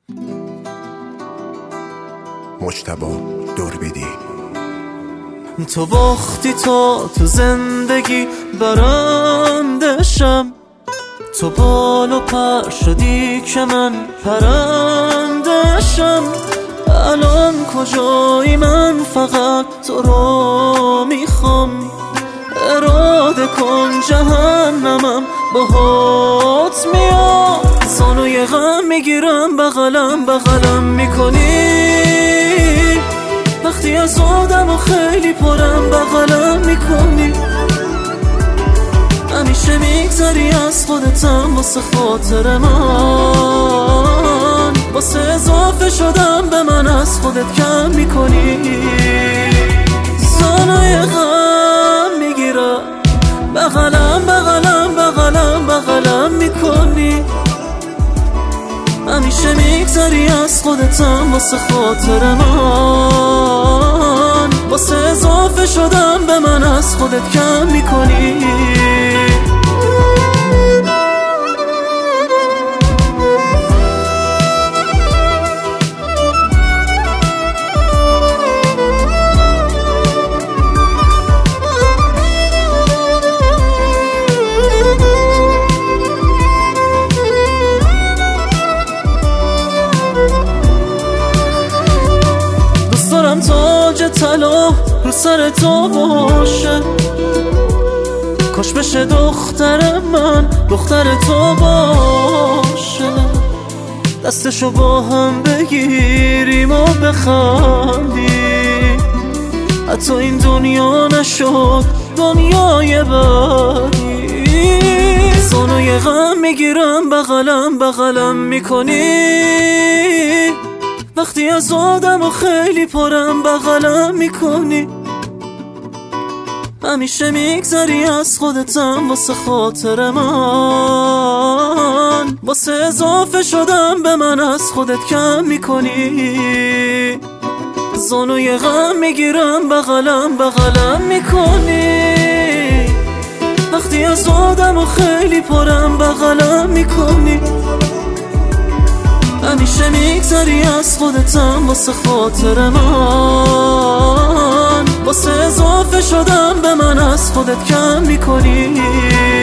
مجتبی دوربیدی. تو وقتی تو زندگی برندشم، تو بال و پر شدی که من پرندشم. الان کجایی؟ من فقط تو رو میخوام. اراده کن جهنمم باهات میاد. زانوی غم میگیرم بغلم میکنی. وقتی از آدم و خیلی پرم بغلم میکنی. همیشه میگذری از خودتم واسه خاطر من. واسه اضافه شدم به من از خودت کم میکنی. زانوی غم میگیرم بغلم میکنی. همیشه میگذری از خودتم واسه خاطر من. واسه اضافه شدم به من از خودت کم میکنی. تاج طلا رو سر تو باشه، کاش بشه دختر من دختر تو باشه. دستشو با هم بگیریم و بخندیم. حتی این دنیا نشد دنیای بعدی. زانوی غم میگیرم بغلم میکنی. وقتی از آدم و خیلی پرم بغلم میکنی. همیشه میگذری از خودتم واسه خاطر من. واسه اضافه شدم به من از خودت کم میکنی. زانوی غم میگیرم بغلم میکنی. وقتی از آدم و خیلی پرم بغلم میکنی. همیشه میگذری از خودتم واسه خاطر من. واسه اضافه شدم به من از خودت کم میکنی.